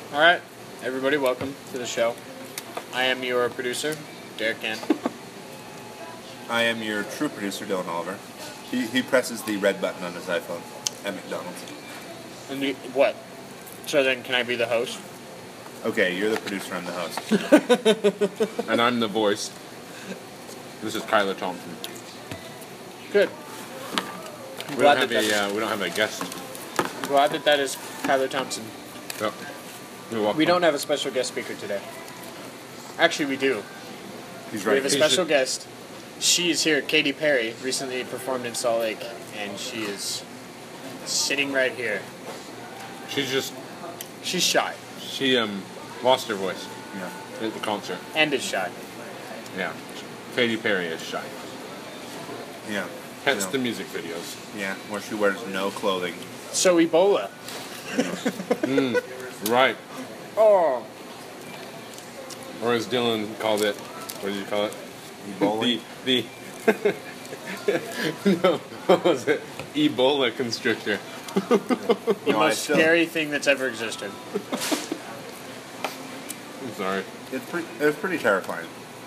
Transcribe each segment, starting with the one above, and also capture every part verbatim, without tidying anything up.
All right, everybody, welcome to the show. I am your producer, Derek Gann. I am your true producer, Dylan Oliver. He, he presses the red button on his iPhone at McDonald's. And you, what? So then, can I be the host? Okay, you're the producer, I'm the host. And I'm the voice. This is Kyler Thompson. Good. I'm We glad don't have that a that- uh, we don't have a guest. I'm glad that that is Tyler Thompson. Yep. You're welcome. We don't have a special guest speaker today. Actually, we do. He's We right. have a He special should- guest. She is here. Katy Perry recently performed in Salt Lake, and she is sitting right here. She's just She's shy she um lost her voice Yeah. at the concert. and is shy. Yeah. Katy Perry is shy. Yeah. Hence Yeah. the music videos. Yeah, where she wears no clothing. So Ebola. Right. Oh. Or as Dylan called it, what did you call it? Ebola? The the no, what was it? Ebola constrictor. The No, I most still- scary thing that's ever existed. I'm sorry. It's pretty, it was pretty terrifying.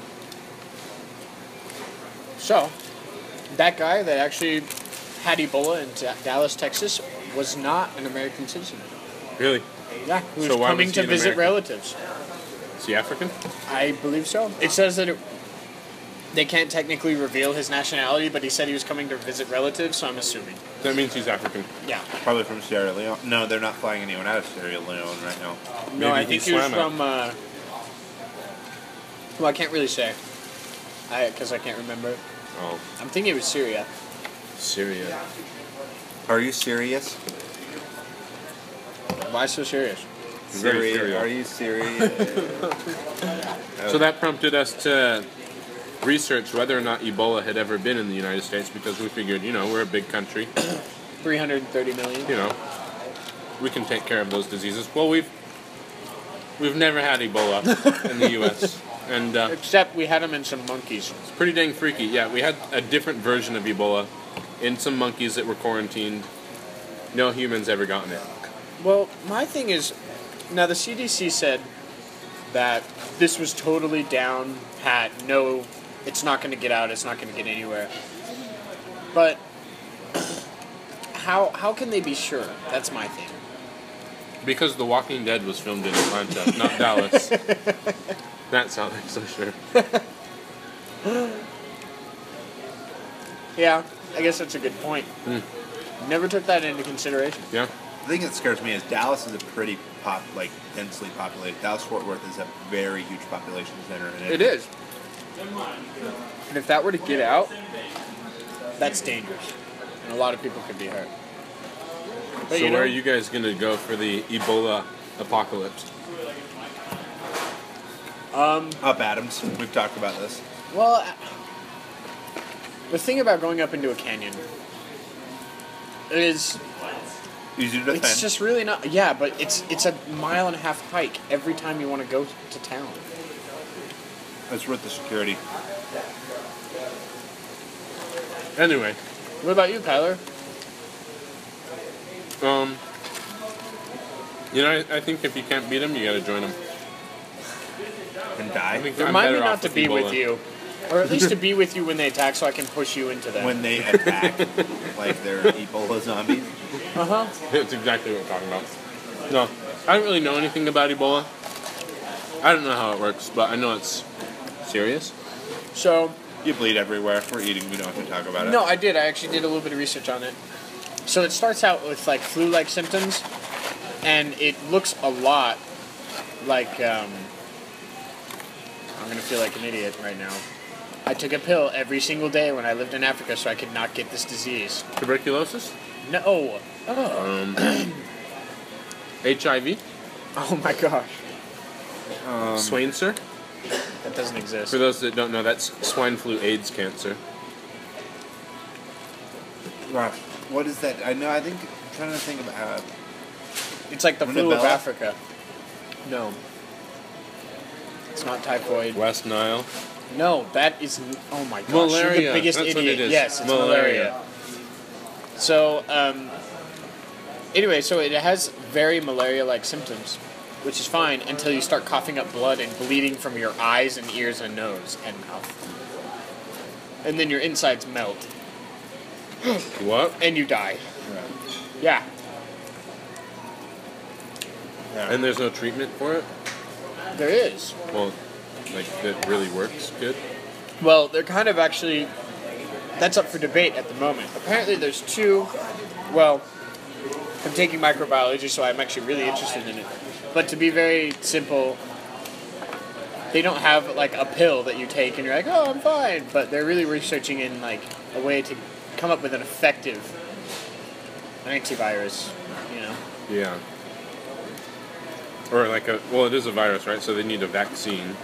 So, that guy that actually had Ebola in Da- Dallas, Texas, was not an American citizen. Really? Yeah, he was So why coming was to he an visit American? relatives. Is he African? I believe so. It says that it, they can't technically reveal his nationality, but he said he was coming to visit relatives, so I'm assuming. That means he's African. Yeah. Probably from Sierra Leone. No, they're not flying anyone out of Sierra Leone right now. No, Maybe I he think he was swam out. from. Uh, well, I can't really say, I because I can't remember. Oh, I'm thinking it was Syria. Syria. Are you serious? Why so serious? Very Serious? serial. Are you serious? So that prompted us to research whether or not Ebola had ever been in the United States because we figured, you know, we're a big country, three hundred thirty million. you know, we can take care of those diseases. Well, we've we've never had Ebola in the U S and uh, Except we had them in some monkeys. it's pretty dang freaky. Yeah, we had a different version of Ebola in some monkeys that were quarantined. No humans ever gotten it. Well, my thing is, now the C D C said that this was totally down pat. No, it's not going to get out. It's not going to get anywhere. But how how can they be sure? That's my thing. Because The Walking Dead was filmed in Atlanta, not Dallas. That's how they're so sure. Yeah, I guess that's a good point. Hmm. Never took that into consideration. Yeah. The thing that scares me is Dallas is a pretty pop, like densely populated. Dallas Fort Worth is a very huge population center, and It is. And if that were to get out, that's dangerous. And a lot of people could be hurt. But So you know, where are you guys going to go for the Ebola apocalypse? Up Adams. We've talked about this. well, uh, the thing about going up into a canyon is Easy to defend. it's just really not. Yeah, but it's it's a mile and a half hike every time you want to go to town. That's worth the security. Anyway, What about you, Kyler? um, you know, I, I think if you can't beat them, you got to join them. And I die think I'm Remind me better not off to be Ebola. with you, or at least to be with you when they attack, so I can push you into them. when they attack like they're Ebola zombies. Uh huh. That's exactly what we're talking about. No, I don't really know anything about Ebola. I don't know how it works, but I know it's serious. So You bleed everywhere. We're eating. We don't have to talk about it. no, I did. I actually did a little bit of research on it. So it starts out with like flu-like symptoms, and it looks a lot like. Um, I'm gonna feel like an idiot right now. I took a pill every single day when I lived in Africa, so I could not get this disease. Tuberculosis, No. Oh. um, H I V, Oh my gosh. Um, Swain, sir. That doesn't exist. For those that don't know, that's swine flu, AIDS, cancer. Gosh, what is that? I know. I think. I'm trying to think about. Uh, It's like the flu of Rubella? Africa. No. It's not typhoid. West Nile. No, that is. Oh my gosh. Malaria. You're the biggest That's what idiot. it is. Yes, it's Malaria. malaria. So, um, anyway, so it has very malaria-like symptoms. which is fine until you start coughing up blood and bleeding from your eyes and ears and nose and mouth. And then your insides melt. What? And you die. Right. Yeah. Yeah. And there's no treatment for it? There is. Well, like, that really works good? Well, they're kind of actually... That's up for debate at the moment. Apparently there's two... Well, I'm taking microbiology, so I'm actually really interested in it. But to be very simple, they don't have, like, a pill that you take and you're like, oh, I'm fine. But they're really researching in, like, a way to come up with an effective antivirus, you know? Yeah. Or like a... Well, it is a virus, right? So they need a vaccine.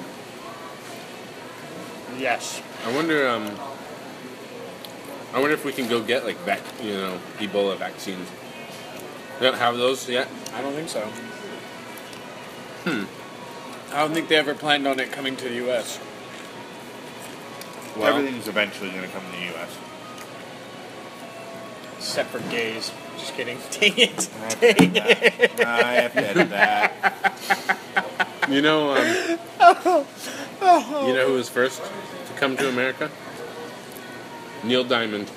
Yes. I wonder, um... I wonder if we can go get, like, vac- you know, Ebola vaccines. They don't have those yet? I don't think so. Hmm. I don't think they ever planned on it coming to the U S. Well, Everything's eventually going to come to the U S. Except for gays. Just kidding. Dang it. I have Dang to edit it. that. I have to edit that. You know, um... You know who was first to come to America? Neil Diamond.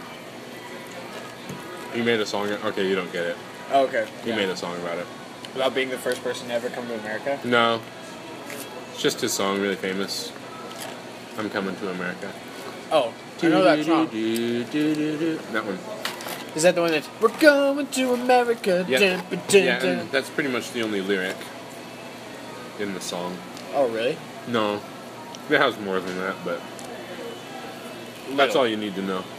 He made a song... Okay, you don't get it. Oh, okay. He Yeah. made a song about it. About being the first person to ever come to America? No. It's just his song, really famous. I'm Coming to America. Oh, I know that song. That one. Is that the one that's We're going to America? Yeah. Dun, ba, dun, Yeah, dun. and that's pretty much the only lyric in the song. Oh, really? No. It has more than that, but that's Little. all you need to know.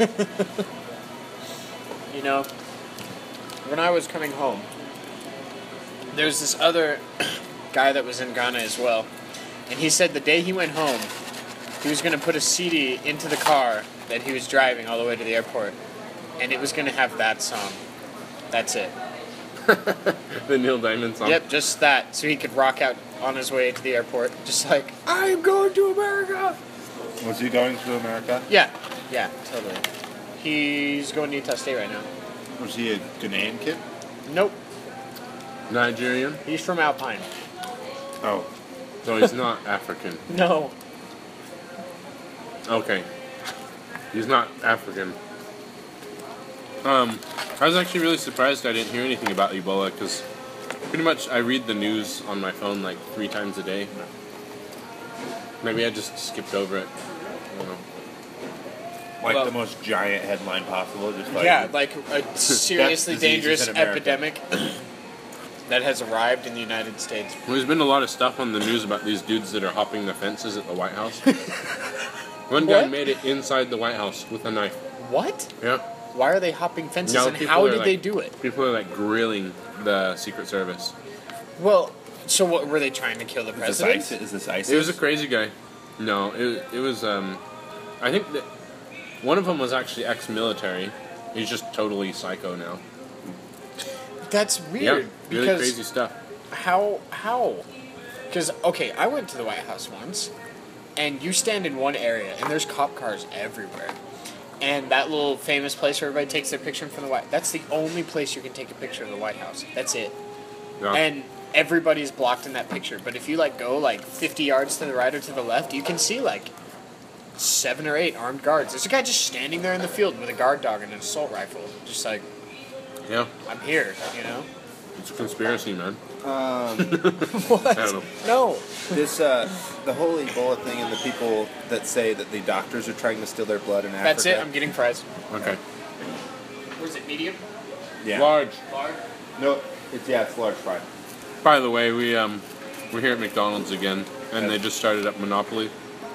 You know, when I was coming home, there's this other guy that was in Ghana as well, and he said the day he went home, he was going to put a C D into the car that he was driving all the way to the airport, and it was going to have that song. That's it. The Neil Diamond song. Yep, just that, so he could rock out on his way to the airport, just like, I'm going to America! Was he going to America? Yeah, yeah, totally. He's going to Utah State right now. Was he a Ghanaian kid? Nope, Nigerian? he's from Alpine. Oh. No, he's not African. No. Okay. He's not African. Um, I was actually really surprised I didn't hear anything about Ebola, because pretty much I read the news on my phone like three times a day. Maybe I just skipped over it. I don't know. Like Well- the most giant headline possible. Just like Yeah, like a seriously Death diseases dangerous in America. epidemic that has arrived in the United States. Well, there's been a lot of stuff on the news about these dudes that are hopping the fences at the White House. One guy What? made it inside the White House with a knife. What? Yeah. Why are they hopping fences, Now and people how are did like- they do it? People are like grilling the Secret Service. Well, so what were they trying to kill the Is this president? ISIS? Is this ISIS? It was a crazy guy. No, it it was. Um, I think that one of them was actually ex-military. He's just totally psycho now. That's weird yeah, really because crazy stuff. how how? Because okay, I went to the White House once, and you stand in one area, and there's cop cars everywhere. And that little famous place where everybody takes their picture from the White, that's the only place you can take a picture of the White House. That's it. Yeah. And everybody's blocked in that picture. But if you like go like fifty yards to the right or to the left, you can see like seven or eight armed guards. There's a guy just standing there in the field with a guard dog and an assault rifle. Just like, yeah, I'm here, you know? it's a conspiracy, man. Um, What? I don't know. No. this uh, the whole Ebola thing and the people that say that the doctors are trying to steal their blood in Africa. That's it. I'm getting fries. Okay. Was it medium? yeah. Large. Large? No, it's yeah, it's large fry. By the way, we um we're here at McDonald's again, and they just started up Monopoly,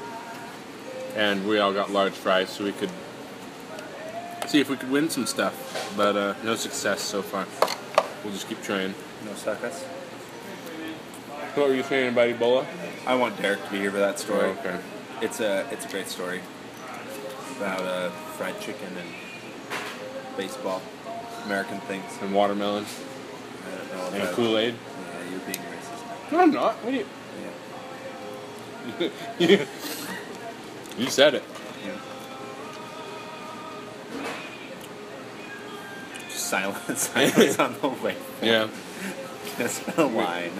and we all got large fries so we could see if we could win some stuff, but uh, no success so far. We'll just keep trying. No suckers. What were you saying about Ebola? I want Derek to be here for that story. Oh, okay. It's a it's a great story about uh, fried chicken and baseball, American things. And watermelon I don't know and about- Kool-Aid. Yeah, you're being racist. No, I'm not. What do you? Yeah. You said it. yeah. Just silence, silence on the way. Yeah. gonna spell line.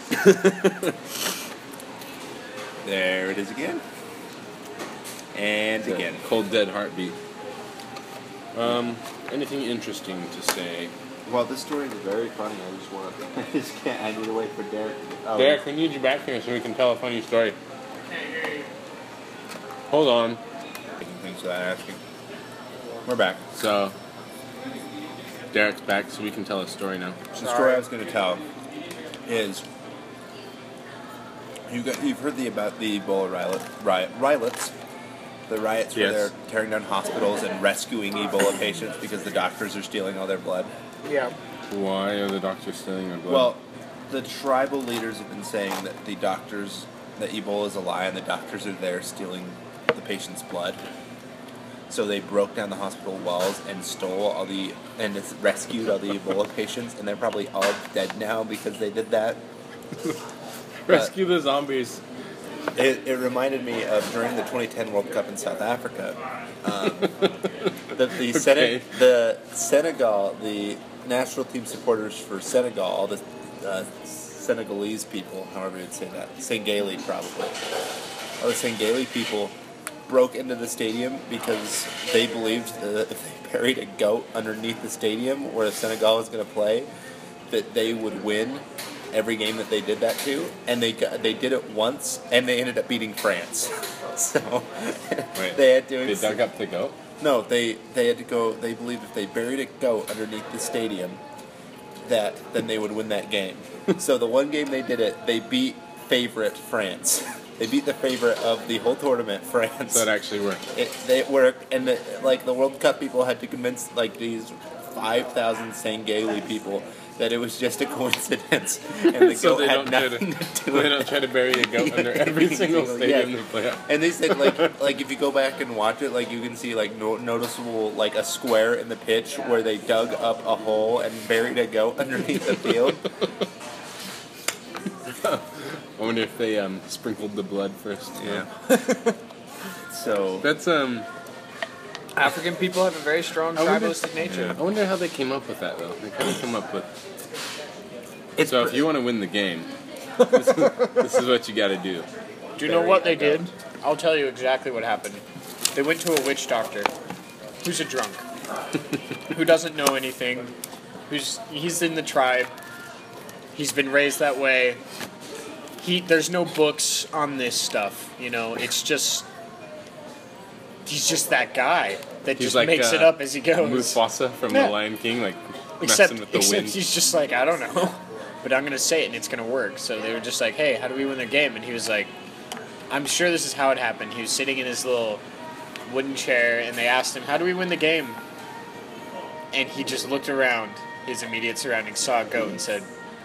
There it is again. And It's a again. Cold dead heartbeat. Um, anything interesting to say? Well, this story is very funny. I just want to. I just can't. I need to wait for Derek. Oh, Derek, we need you back here so we can tell a funny story. Hold on. Thanks for that asking. We're back. So, Derek's back so we can tell a story now. So the story I was going to tell is you got you've heard the about the Ebola riot, riot riots, the riots where Yes. they're tearing down hospitals and rescuing Ebola patients because the doctors are stealing all their blood. Yeah. Why are the doctors stealing our blood? Well, the tribal leaders have been saying that the doctors that Ebola is a lie and the doctors are there stealing the patient's blood. So they broke down the hospital walls and stole all the and it's rescued all the Ebola patients, and they're probably all dead now because they did that. rescue the zombies. It, it reminded me of during the twenty ten World Cup in South Africa. Um, the the, Okay. Sene- the Senegal, the national team supporters for Senegal, all the uh, Senegalese people, however you'd say that, Sengeli probably, all the Sengeli people broke into the stadium because they believed that if they buried a goat underneath the stadium where Senegal was going to play, that they would win every game that they did that to, and they got, they did it once, and they ended up beating France. So Wait, they had to. They dug up the goat? No, they they had to go. They believed if they buried a goat underneath the stadium, that then they would win that game. So the one game they did it, they beat favorite France. They beat the favorite of the whole tournament, France. That actually worked. It, they worked, and the, like the World Cup people had to convince like these five thousand Sangeli people that it was just a coincidence, and the So goat they had don't try nothing to, to do they with don't it. try to bury a goat under every single stadium they play at. And they said like like if you go back and watch it, like you can see like no, noticeable like a square in the pitch where they dug up a hole and buried a goat underneath the field. I wonder if they um, sprinkled the blood first. Yeah. So That's um. African people have a very strong I wonder- tribalistic nature. I wonder how they came up with that though. They kind of come up with. it's So if you want to win the game, this is, this is what you got to do. Do you know what they did? I'll tell you exactly what happened. They went to a witch doctor who's a drunk, who doesn't know anything, who's he's in the tribe. He's been raised that way. He there's no books on this stuff, you know. It's just he's just that guy that He's just like makes uh, it up as he goes. Mufasa from Yeah. The Lion King, like Except, messing with the except wind. he's just like, I don't know, but I'm gonna say it and it's gonna work. So they were just like, hey, how do we win the game? And he was like, I'm sure this is how it happened. He was sitting in his little wooden chair, and they asked him, how do we win the game? And he just looked around his immediate surroundings, saw a goat, and said,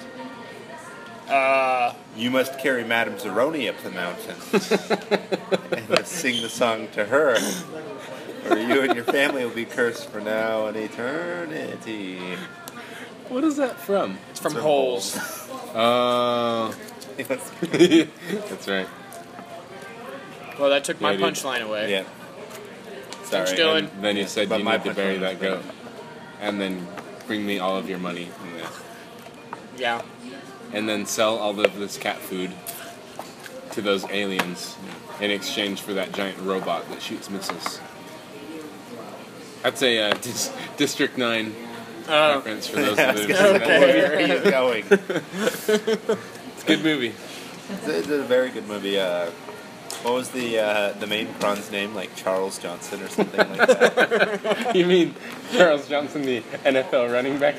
uh, you must carry Madame Zeroni up the mountain and sing the song to her, or you and your family will be cursed for now and eternity. What is that from? it's from From Holes. Oh, Yes. that's right. Well, that took my Yeah, dude. punchline away. Yeah. Sorry. Thanks, Dylan. And then you said But you my need to bury punchline that was goat, and then bring me all of your money, and then, Yeah. and then sell all of this cat food to those aliens in exchange for that giant robot that shoots missiles. That's a uh, dis- District Nine Oh, reference for those I that was have gonna seen say, that. where are you going? It's a good movie. It's a, it's a very good movie. Uh, what was the uh, the main prawn's name? Like Charles Johnson or something like that. You mean Charles Johnson, the N F L running back?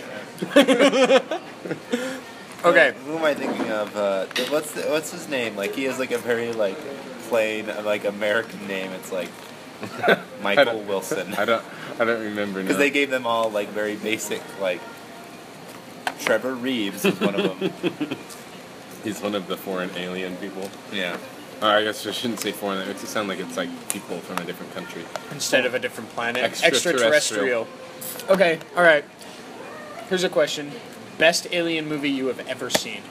okay. Who am I thinking of? Uh, what's the, what's his name? Like he has like a very like plain like American name. It's like I Michael don't- Wilson. I don't. I don't remember now. Because they gave them all like very basic like. Trevor Reeves is one of them. He's one of the foreign alien people. Yeah. Uh, I guess I shouldn't say foreign. It makes it sound like it's like people from a different country. Instead of a different planet. Extraterrestrial. Extraterrestrial. Okay, alright. Here's a question. Best alien movie you have ever seen?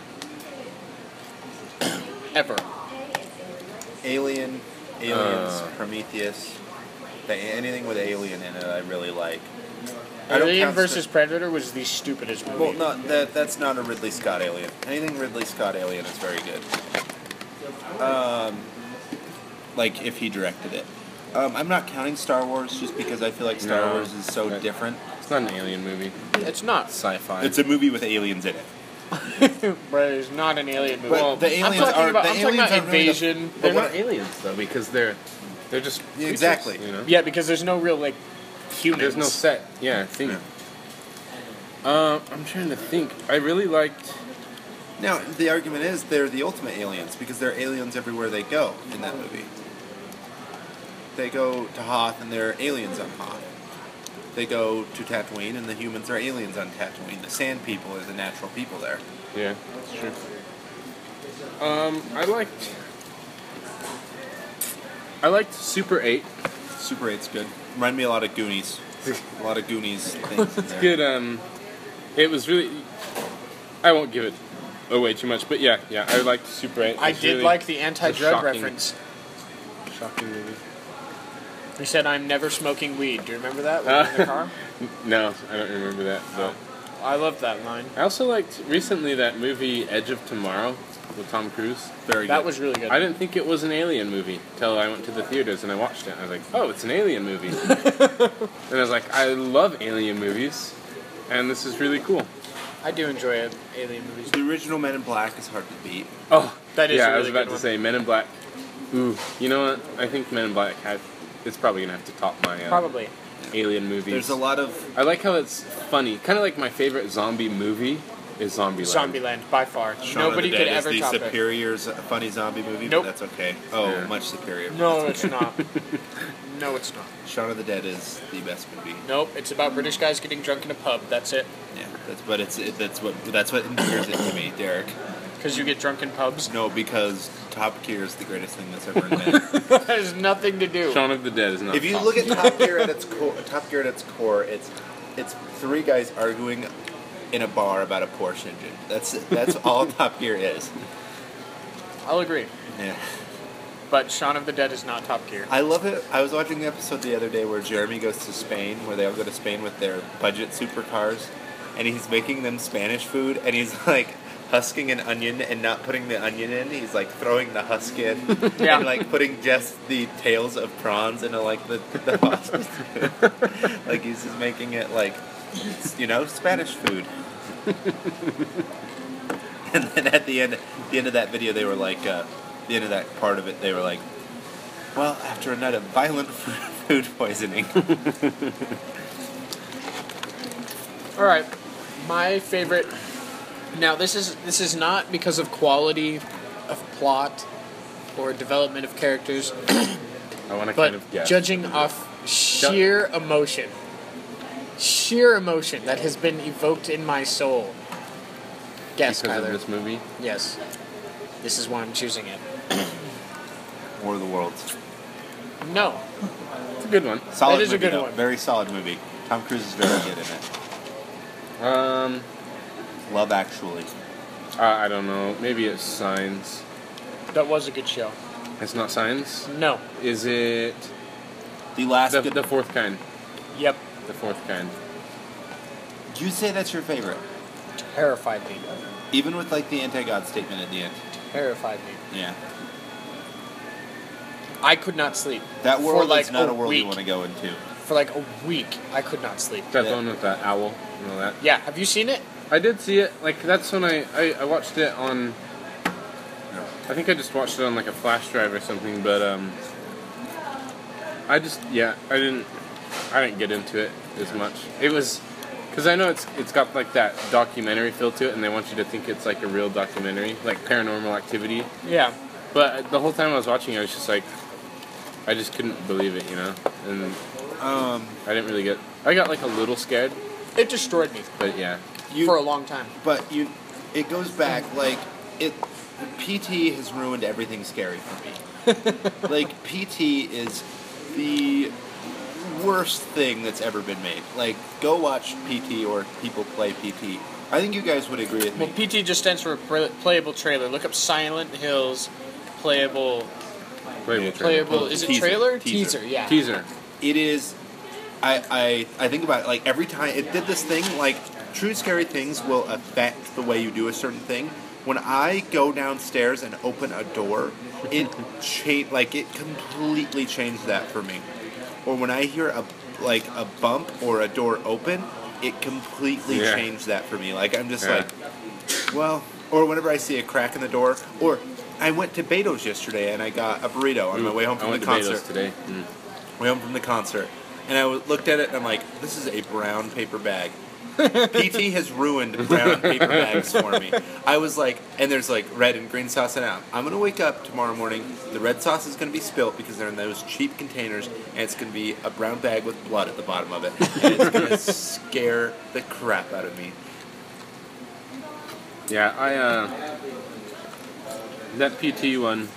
Ever. Alien, Aliens, Uh. Prometheus. The, anything with alien in it, I really like. I don't Alien count versus Star- Predator was the stupidest movie. Well, no, that that's not a Ridley Scott Alien. Anything Ridley Scott Alien is very good. Um, like if he directed it. Um, I'm not counting Star Wars just because I feel like Star No, Wars is so but- different. It's not an alien movie. It's not. Sci-fi. It's a movie with aliens in it. But it's not an alien movie. But Well, the I'm aliens talking are about, the I'm talking aliens about are really the- invasion. They're But not what- aliens though, because they're they're just creatures, Exactly. You know? Yeah, because there's no real like humans. There's no set. Yeah, thing. Uh, I'm trying to think. I really liked. Now the argument is they're the ultimate aliens because they're aliens everywhere they go in that movie. They go to Hoth and they're aliens on Hoth. They go to Tatooine and the humans are aliens on Tatooine. The Sand People are the natural people there. Yeah, that's true. Um, I liked. I liked Super eight. Super eight's good. Remind me a lot of Goonies. A lot of Goonies things in It's there. good. Um, it was really. I won't give it away too much, but yeah, yeah, I liked Super eight. It I was did really- like the it's a anti-drug shocking- reference. Shocking movie. He said, "I'm never smoking weed." Do you remember that? When Uh, we were in the car? No, I don't remember that. But I loved that line. I also liked recently that movie Edge of Tomorrow with Tom Cruise. Very That good. was really good. I didn't think it was an alien movie till I went to the theaters and I watched it. I was like, oh, it's an alien movie. And I was like, I love alien movies, and this is really cool. I do enjoy it, alien movies. The original Men in Black is hard to beat. Oh, That is yeah. a I was really about good to one. say Men in Black. Ooh, you know what? I think Men in Black had. It's probably gonna have to top my uh, Probably. alien movies. There's a lot of I like how it's funny. Kind of like my favorite zombie movie is Zombieland. Zombieland, by far. Shaun Nobody of the could Dead ever is the top it. superior z- funny zombie movie, Nope. but that's okay. Oh, Yeah. much superior. No, it's not. No, it's not. Shaun of the Dead is the best movie. Nope, it's about British guys getting drunk in a pub. That's it. Yeah, that's but it's it, that's what that's what endears it to me, Derek. Because you get drunk in pubs. No, because Top Gear is the greatest thing that's ever invented. That has nothing to do. Shaun of the Dead is not. If you top. look at Top Gear at its core, Top Gear at its core, it's it's three guys arguing in a bar about a Porsche engine. That's that's all Top Gear is. I'll agree. Yeah. But Shaun of the Dead is not Top Gear. I love it. I was watching the episode the other day where Jeremy goes to Spain, where they all go to Spain with their budget supercars, and he's making them Spanish food, and he's like husking an onion and not putting the onion in. He's like throwing the husk in, Yeah. and like putting just the tails of prawns into like the the pasta. Like he's just making it like, you know, Spanish food. And then at the end, the end of that video, they were like, uh, the end of that part of it, they were like, well, after a night of violent food poisoning. All right, my favorite. Now this is this is not because of quality of plot or development of characters, I want to but kind of guess. judging off sheer emotion, sheer emotion that has been evoked in my soul. Guess, because Kyler. of this movie. Yes, this is why I'm choosing it. War of the Worlds. No, It's a good one. Solid That is a movie, good though. one. Very solid movie. Tom Cruise is very good in it. Um, Love Actually. uh, I don't know. Maybe it's Signs. that was a good show. It's not Signs. No. Is it The last the, good... the fourth kind? Yep. The fourth kind. You say that's your favorite? Terrified me. Even with like the anti-God statement at the end. Terrified me. Yeah. I could not sleep. That For, world like, is not a a world week. you want to go into. For like a week, I could not sleep. That Yeah. one with that owl and all that. Yeah, have you seen it? I did see it. Like that's when I, I, I watched it on. I think I just watched it on like a flash drive or something. But um, I just yeah I didn't I didn't get into it as much. It was because I know it's it's got like that documentary feel to it, and they want you to think it's like a real documentary, like Paranormal Activity. Yeah. But the whole time I was watching, I was just like, I just couldn't believe it, you know. And Um, I didn't really get. I got like a little scared, It destroyed me but yeah. you, for a long time. but you, it goes back like it. P T has ruined everything scary for me. Like P T is the worst thing that's ever been made. Like go watch P T or people play P T. I think you guys would agree with me. Well, P T just stands for play- playable trailer. Look up Silent Hills playable. Playable Yeah, trailer. Playable. Is it Teaser. trailer? Teaser. Teaser. Yeah. Teaser. It is I, I I think about it, like every time it did this thing, like true scary things will affect the way you do a certain thing. When I go downstairs and open a door, it cha- like it completely changed that for me. Or when I hear a like a bump or a door open, it completely Yeah. changed that for me. Like I'm just Yeah. like, well, or whenever I see a crack in the door, or I went to Beto's yesterday and I got a burrito on my way home I from the went to Beto's concert. today. Mm. Way home from the concert, and I w- looked at it and I'm like, this is a brown paper bag. P T has ruined brown paper bags for me. I was like, and there's like red and green sauce in it. I'm gonna wake up tomorrow morning. The red sauce is gonna be spilt because they're in those cheap containers, and it's gonna be a brown bag with blood at the bottom of it, and it's gonna scare the crap out of me. Yeah, I uh, that P T one.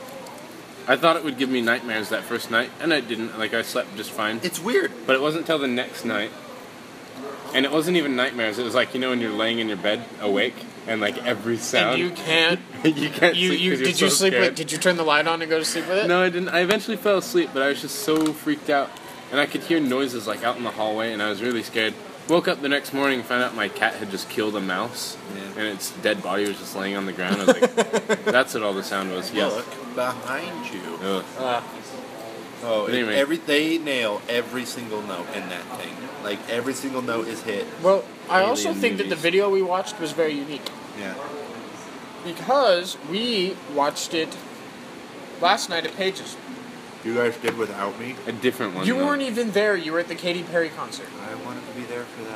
I thought it would give me nightmares that first night, and it didn't. Like I slept just fine. It's weird. But it wasn't until the next night. And it wasn't even nightmares. It was like, you know, when you're laying in your bed awake and like every sound. And you can't. you can't You sleep you 'cause you're did you so sleep scared. with? Did you turn the light on and go to sleep with it? No, I didn't. I eventually fell asleep, but I was just so freaked out. And I could hear noises like out in the hallway, and I was really scared. Woke up the next morning and found out my cat had just killed a mouse. Yeah. And its dead body was just laying on the ground. I was like, that's what all the sound was. Yeah. Look behind you. Ugh. Uh, Oh, But it- anyway. every they nail every single note in that thing. Like every single note is hit. well, I Alien also think that the movies. video we watched was very unique Yeah. because we watched it last night at Pages. You guys did without me. A different one. You though. weren't even there. You were at the Katy Perry concert. I wanted to be there for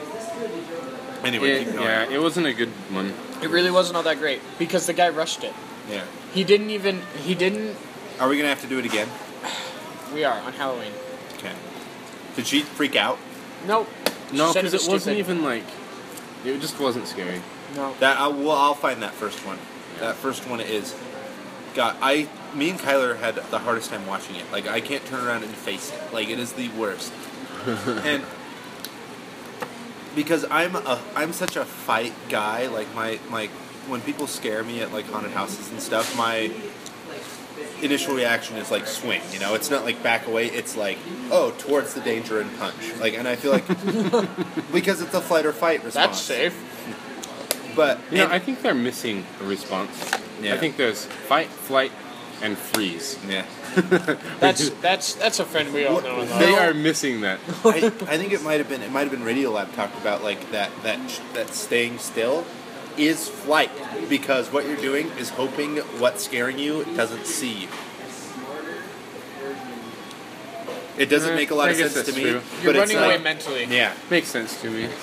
that. Anyway, It, keep going. yeah, it wasn't a good one. It really wasn't all that great because the guy rushed it. Yeah. He didn't even. He didn't. Are we gonna have to do it again? We are on Halloween. Okay. Did she freak out? Nope. No, She said because it, was wasn't stupid. even like. It just wasn't scary. No. That I will. I'll find that first one. That first one is. God, I. Me and Kyler had the hardest time watching it. Like I can't turn around and face it. Like it is the worst. And because I'm a I'm such a fight guy. Like my my when people scare me at like haunted houses and stuff, my initial reaction is like swing. You know, it's not like back away. It's like oh towards the danger and punch. Like, and I feel like because it's a flight or fight response. That's safe. But You know, and- I think they're missing a response. Yeah. I think there's fight, flight, and freeze. yeah. That's that's that's a friend we all know and love. They are missing that. I, I think it might have been it might have been Radiolab talked about like that that that staying still is flight because what you're doing is hoping what's scaring you doesn't see you. It doesn't Eh, make a lot I of guess sense to that's me. true. You're but it's running away like, mentally. yeah, Makes sense to me.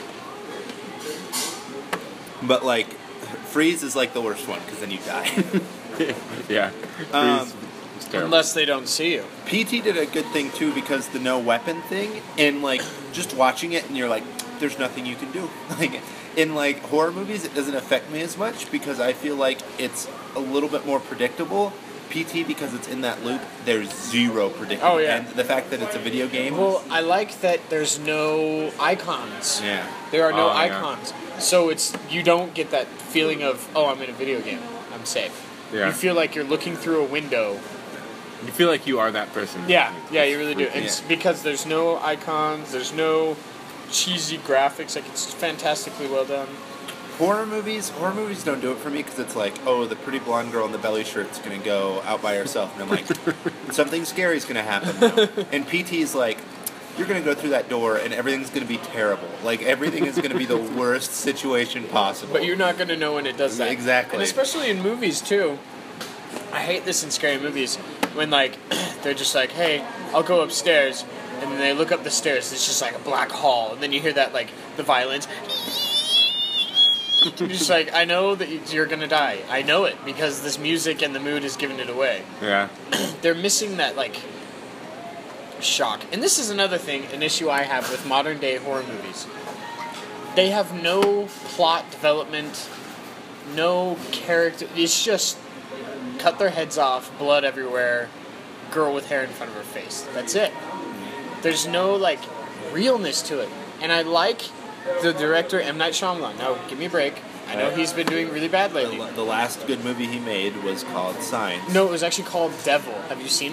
but like freeze is like the worst one because then you die. Yeah. Um, Freeze is terrible. Unless they don't see you. P T did a good thing too because the no weapon thing and like just watching it and you're like there's nothing you can do. Like in like horror movies it doesn't affect me as much because I feel like it's a little bit more predictable. P T because it's in that loop there's zero predictable. Oh, yeah. And the fact that it's a video game. Well, I like that there's no icons. Yeah. There are no Oh, yeah. icons. So it's you don't get that feeling of, oh, I'm in a video game. I'm safe. Yeah. You feel like you're looking through a window. You feel like you are that person. Yeah, yeah, you really do. And Yeah. it's because there's no icons, there's no cheesy graphics. Like it's fantastically well done. Horror movies, horror movies don't do it for me because it's like, oh, the pretty blonde girl in the belly shirt's gonna go out by herself, and I'm like, something scary's gonna happen now. And P T's like, you're gonna go through that door and everything's gonna be terrible. Like everything is gonna be the worst situation possible. But you're not going to know when it does that. Exactly. And especially in movies, too. I hate this in scary movies when, like, they're just like, hey, I'll go upstairs. And then they look up the stairs. It's just like a black hall. And then you hear that, like, the violence. You're just like, I know that you're going to die. I know it because this music and the mood has given it away. Yeah. They're missing that, like, shock. And this is another thing, an issue I have with modern day horror movies. They have no plot development, no character. It's just cut their heads off, blood everywhere, girl with hair in front of her face. That's it. There's no, like, realness to it. And I like the director, M. Night Shyamalan. Now, give me a break. I know he's been doing really bad lately. The, the last good movie he made was called Signs. No, it was actually called Devil. Have you seen it?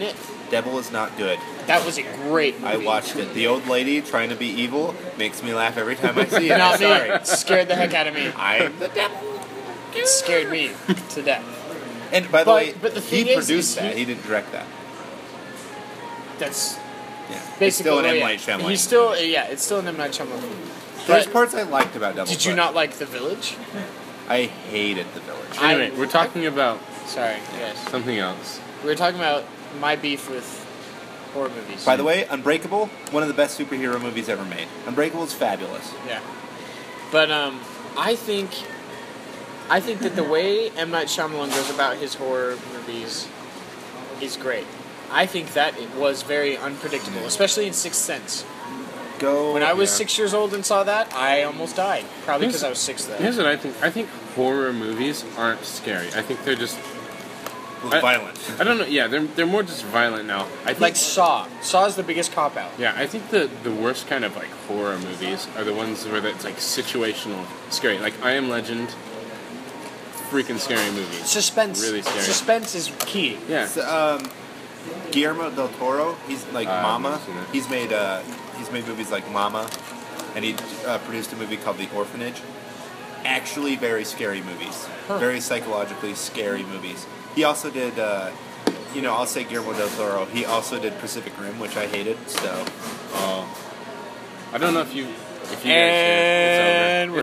Devil is Not Good. That was a great movie. I watched it. The old lady trying to be evil makes me laugh every time I see it. Not I'm me. sorry. It scared the heck out of me. I'm the devil. It scared me to death. And by the But- way, but the he thing is, produced is that. he- He didn't direct that. That's Yeah. It's basically still an oh, M. yeah. Night Shyamalan. He's still yeah. It's still an M Night Shyamalan movie. There's But parts I liked about Devil did you Flesh. not like The Village? I hated The Village. I- Anyway, we're talking about Sorry. Yes. something else. We were talking about my beef with horror movies. By the way, Unbreakable, one of the best superhero movies ever made. Unbreakable is fabulous. Yeah. But um, I think, I think that the way M Night Shyamalan goes about his horror movies is great. I think that it was very unpredictable, especially in Sixth Sense. Go. When I was Yeah. six years old and saw that, I almost died. Probably Here's- because I was six then. Here's what I think. I think horror movies aren't scary. I think they're just. was I- violent. I don't know. Yeah, they're they're more just violent now. I think. Like Saw. Saw is the biggest cop out. Yeah, I think the the worst kind of like horror movies are the ones where it's like situational scary. Like I Am Legend. Freaking scary movies. Suspense. Really scary. Suspense is key. Yeah. So, um, Guillermo del Toro, he's like Uh, I've Mama. never seen it. He's made uh, he's made movies like Mama, and he uh, produced a movie called The Orphanage. Actually, very scary movies. Huh. Very psychologically scary movies. He also did, uh, you know, I'll say Guillermo del Toro. He also did Pacific Rim, which I hated. So. Oh. I don't know if you if you guys did. It's over. And we're